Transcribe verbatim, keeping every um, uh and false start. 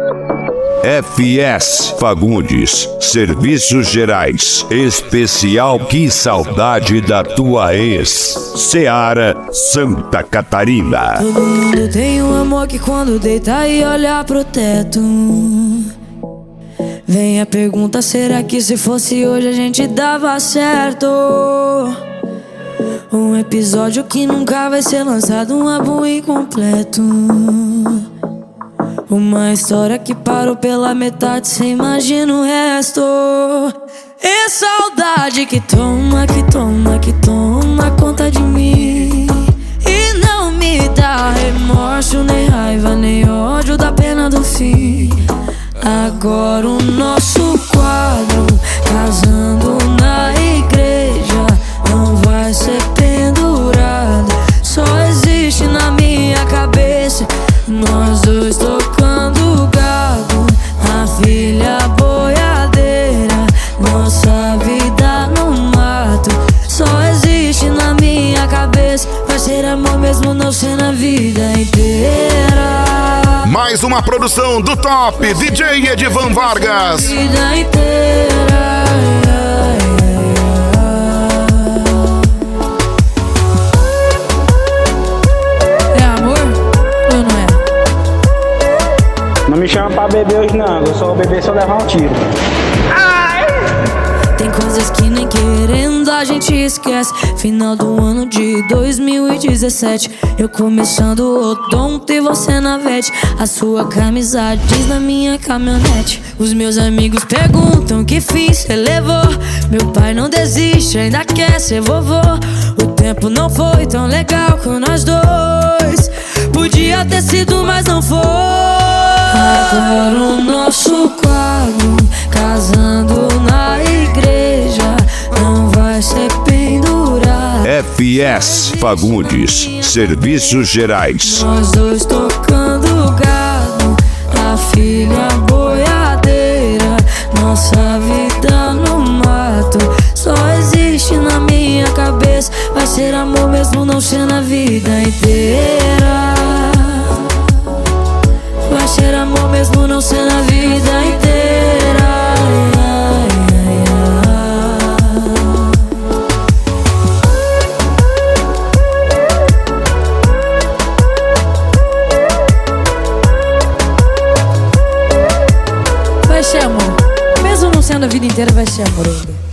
F S Fagundes, Serviços Gerais, especial Que Saudade da Tua Ex, Ceará, Santa Catarina. Todo mundo tem um amor que quando deita e olha pro teto, vem a pergunta, será que se fosse hoje a gente dava certo? Um episódio que nunca vai ser lançado, um álbum incompleto, uma história que parou pela metade, cê imagina o resto. E saudade que toma, que toma, que toma conta de mim, e não me dá remorso, nem raiva, nem ódio da pena do fim. Agora o nosso quadro, casando na igreja, não vai ser pendurado, só existe na minha cabeça. Nós dois tocando gado, a filha boiadeira, nossa vida no mato, só existe na minha cabeça. Vai ser amor mesmo não ser na vida inteira. Mais uma produção do top D J Edivan Vargas. Vida inteira. É amor ou não é? Não me chama pra beber hoje não, eu só vou beber se eu levar um tiro. Tem coisas que nem querendo a gente esquece. Final do ano de dois mil e dezessete, eu começando o odonto e você na vete. A sua camisa diz na minha caminhonete. Os meus amigos perguntam que fim cê levou. Meu pai não desiste, ainda quer ser vovô. O tempo não foi tão legal com nós dois, podia ter sido, mas não foi. Agora o nosso quadro, casando na igreja, não vai ser pendurado. F S Fagundes, Serviços Gerais. Nós dois tocando gado, a filha boiadeira, nossa vida no mato, só existe na minha cabeça. Vai ser amor mesmo não ser na vida inteira. Vai ser amor mesmo não ser na vida inteira. Vai ser amor mesmo não sendo a vida inteira, vai ser amor ainda.